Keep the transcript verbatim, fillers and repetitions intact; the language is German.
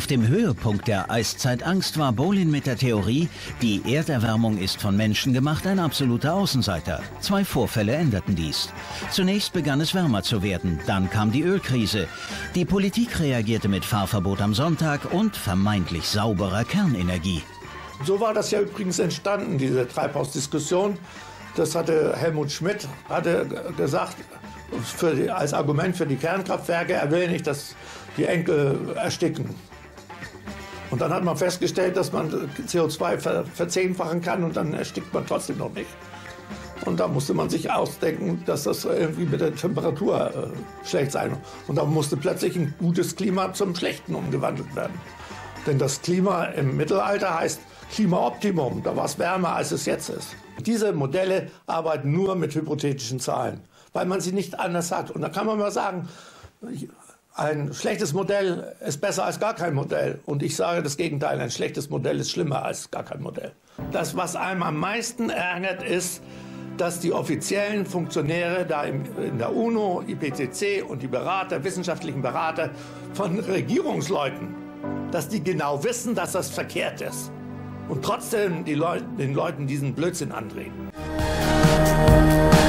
Auf dem Höhepunkt der Eiszeitangst war Bolin mit der Theorie, die Erderwärmung ist von Menschen gemacht, ein absoluter Außenseiter. Zwei Vorfälle änderten dies. Zunächst begann es wärmer zu werden, dann kam die Ölkrise. Die Politik reagierte mit Fahrverbot am Sonntag und vermeintlich sauberer Kernenergie. So war das ja übrigens entstanden, diese Treibhausdiskussion. Das hatte Helmut Schmidt hatte gesagt, für die, als Argument für die Kernkraftwerke, er will nicht, dass die Enkel ersticken. Und dann hat man festgestellt, dass man C O zwei ver verzehnfachen kann und dann erstickt man trotzdem noch nicht. Und da musste man sich ausdenken, dass das irgendwie mit der Temperatur äh, schlecht sein muss. Und da musste plötzlich ein gutes Klima zum Schlechten umgewandelt werden. Denn das Klima im Mittelalter heißt Klimaoptimum, da war es wärmer, als es jetzt ist. Diese Modelle arbeiten nur mit hypothetischen Zahlen, weil man sie nicht anders hat. Und da kann man mal sagen, ein schlechtes Modell ist besser als gar kein Modell. Und ich sage das Gegenteil, ein schlechtes Modell ist schlimmer als gar kein Modell. Das, was einem am meisten ärgert, ist, dass die offiziellen Funktionäre da in der UNO, I P C C und die Berater, wissenschaftlichen Berater von Regierungsleuten, dass die genau wissen, dass das verkehrt ist. Und trotzdem die Leute, den Leuten diesen Blödsinn andrehen.